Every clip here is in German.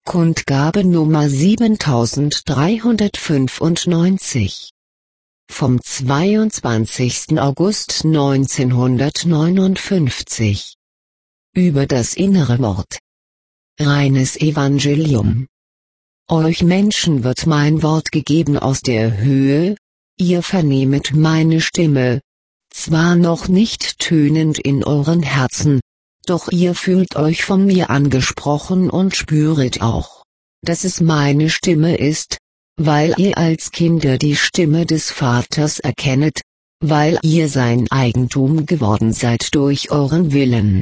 Kundgabe Nummer 7395. Vom 22. August 1959. Über das innere Wort. Reines Evangelium. Euch Menschen wird mein Wort gegeben aus der Höhe, ihr vernehmet meine Stimme, zwar noch nicht tönend in euren Herzen, doch ihr fühlt euch von mir angesprochen und spüret auch, dass es meine Stimme ist, weil ihr als Kinder die Stimme des Vaters erkennet, weil ihr sein Eigentum geworden seid durch euren Willen.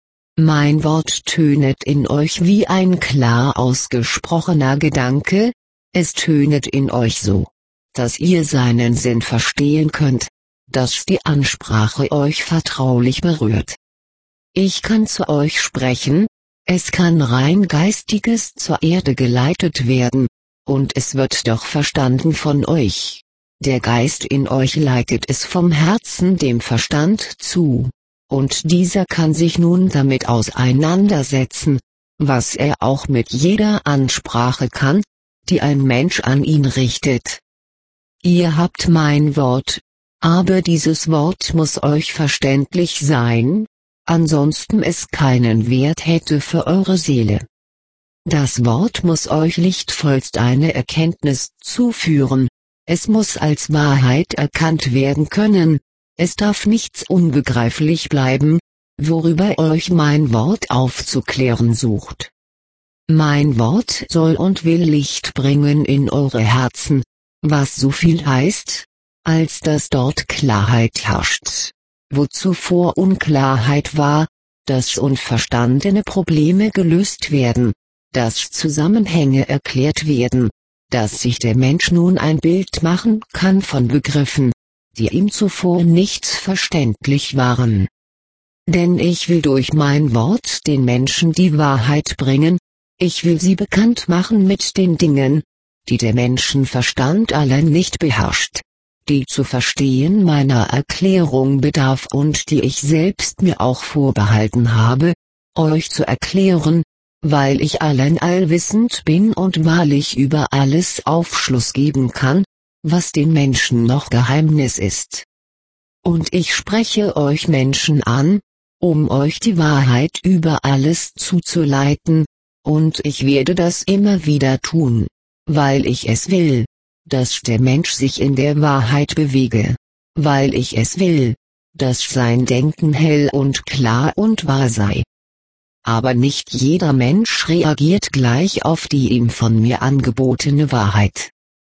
Mein Wort tönet in euch wie ein klar ausgesprochener Gedanke, es tönet in euch so, dass ihr seinen Sinn verstehen könnt, dass die Ansprache euch vertraulich berührt. Ich kann zu euch sprechen, es kann rein Geistiges zur Erde geleitet werden, und es wird doch verstanden von euch. Der Geist in euch leitet es vom Herzen dem Verstand zu, und dieser kann sich nun damit auseinandersetzen, was er auch mit jeder Ansprache kann, die ein Mensch an ihn richtet. Ihr habt mein Wort, aber dieses Wort muss euch verständlich sein, ansonsten es keinen Wert hätte für eure Seele. Das Wort muss euch lichtvollst eine Erkenntnis zuführen, es muss als Wahrheit erkannt werden können, es darf nichts unbegreiflich bleiben, worüber euch mein Wort aufzuklären sucht. Mein Wort soll und will Licht bringen in eure Herzen, was so viel heißt, als dass dort Klarheit herrscht. Wo zuvor Unklarheit war, dass unverstandene Probleme gelöst werden, dass Zusammenhänge erklärt werden, dass sich der Mensch nun ein Bild machen kann von Begriffen, die ihm zuvor nicht verständlich waren. Denn ich will durch mein Wort den Menschen die Wahrheit bringen, ich will sie bekannt machen mit den Dingen, die der Menschenverstand allein nicht beherrscht, die zu verstehen meiner Erklärung bedarf und die ich selbst mir auch vorbehalten habe, euch zu erklären, weil ich allein allwissend bin und wahrlich über alles Aufschluss geben kann, was den Menschen noch Geheimnis ist. Und ich spreche euch Menschen an, um euch die Wahrheit über alles zuzuleiten, und ich werde das immer wieder tun, weil ich es will, dass der Mensch sich in der Wahrheit bewege, weil ich es will, dass sein Denken hell und klar und wahr sei. Aber nicht jeder Mensch reagiert gleich auf die ihm von mir angebotene Wahrheit.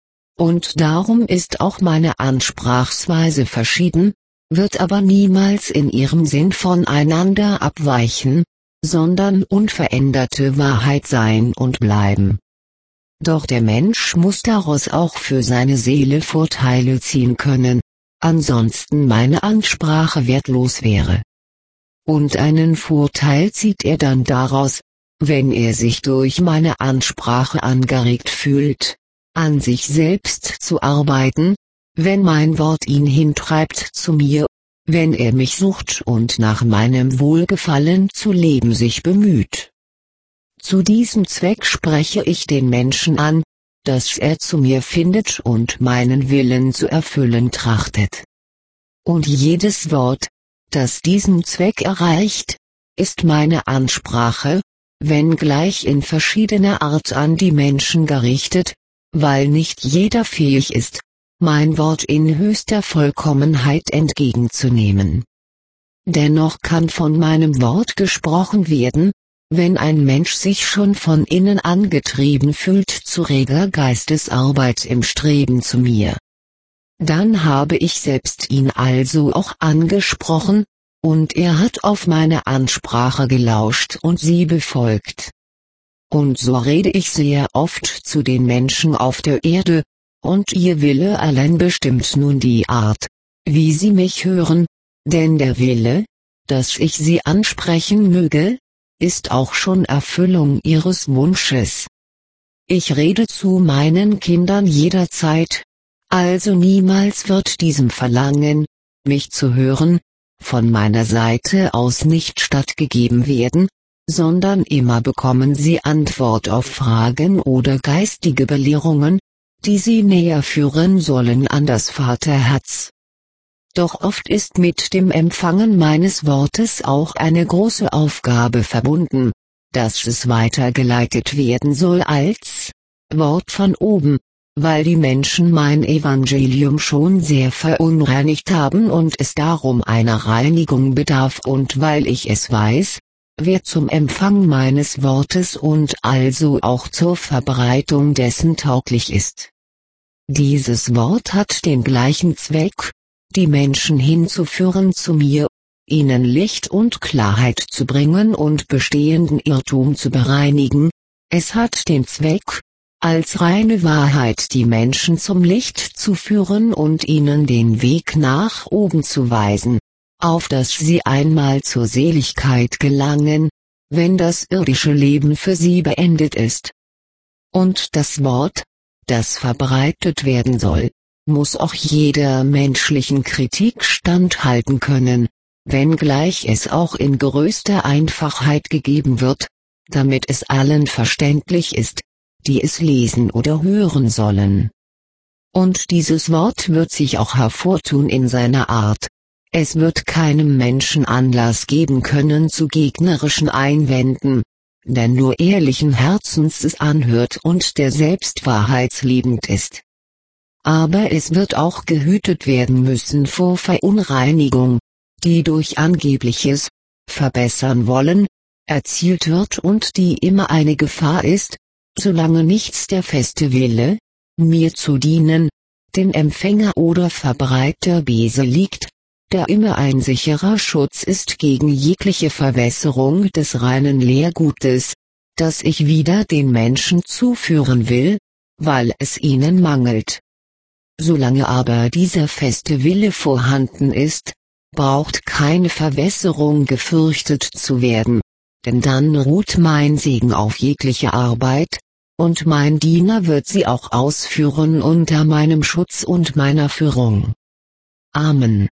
Und darum ist auch meine Ansprachsweise verschieden, wird aber niemals in ihrem Sinn voneinander abweichen, sondern unveränderte Wahrheit sein und bleiben. Doch der Mensch muss daraus auch für seine Seele Vorteile ziehen können, ansonsten meine Ansprache wertlos wäre. Und einen Vorteil zieht er dann daraus, wenn er sich durch meine Ansprache angeregt fühlt, an sich selbst zu arbeiten, wenn mein Wort ihn hintreibt zu mir, wenn er mich sucht und nach meinem Wohlgefallen zu leben sich bemüht. Zu diesem Zweck spreche ich den Menschen an, dass er zu mir findet und meinen Willen zu erfüllen trachtet. Und jedes Wort, das diesen Zweck erreicht, ist meine Ansprache, wenngleich in verschiedener Art an die Menschen gerichtet, weil nicht jeder fähig ist, mein Wort in höchster Vollkommenheit entgegenzunehmen. Dennoch kann von meinem Wort gesprochen werden, wenn ein Mensch sich schon von innen angetrieben fühlt zu reger Geistesarbeit im Streben zu mir. Dann habe ich selbst ihn also auch angesprochen, und er hat auf meine Ansprache gelauscht und sie befolgt. Und so rede ich sehr oft zu den Menschen auf der Erde, und ihr Wille allein bestimmt nun die Art, wie sie mich hören, denn der Wille, dass ich sie ansprechen möge, ist auch schon Erfüllung ihres Wunsches. Ich rede zu meinen Kindern jederzeit, also niemals wird diesem Verlangen, mich zu hören, von meiner Seite aus nicht stattgegeben werden, sondern immer bekommen sie Antwort auf Fragen oder geistige Belehrungen, die sie näher führen sollen an das Vaterherz. Doch oft ist mit dem Empfangen meines Wortes auch eine große Aufgabe verbunden, dass es weitergeleitet werden soll als Wort von oben, weil die Menschen mein Evangelium schon sehr verunreinigt haben und es darum einer Reinigung bedarf und weil ich es weiß, wer zum Empfang meines Wortes und also auch zur Verbreitung dessen tauglich ist. Dieses Wort hat den gleichen Zweck, die Menschen hinzuführen zu mir, ihnen Licht und Klarheit zu bringen und bestehenden Irrtum zu bereinigen. Es hat den Zweck, als reine Wahrheit die Menschen zum Licht zu führen und ihnen den Weg nach oben zu weisen, auf dass sie einmal zur Seligkeit gelangen, wenn das irdische Leben für sie beendet ist. Und das Wort, das verbreitet werden soll, muss auch jeder menschlichen Kritik standhalten können, wenngleich es auch in größter Einfachheit gegeben wird, damit es allen verständlich ist, die es lesen oder hören sollen. Und dieses Wort wird sich auch hervortun in seiner Art. Es wird keinem Menschen Anlass geben können zu gegnerischen Einwänden, der nur ehrlichen Herzens es anhört und der selbst wahrheitsliebend ist. Aber es wird auch gehütet werden müssen vor Verunreinigung, die durch angebliches Verbessern wollen erzielt wird und die immer eine Gefahr ist, solange nichts der feste Wille, mir zu dienen, dem Empfänger oder Verbreiter Bese liegt, der immer ein sicherer Schutz ist gegen jegliche Verwässerung des reinen Lehrgutes, das ich wieder den Menschen zuführen will, weil es ihnen mangelt. Solange aber dieser feste Wille vorhanden ist, braucht keine Verwässerung gefürchtet zu werden, denn dann ruht mein Segen auf jegliche Arbeit, und mein Diener wird sie auch ausführen unter meinem Schutz und meiner Führung. Amen.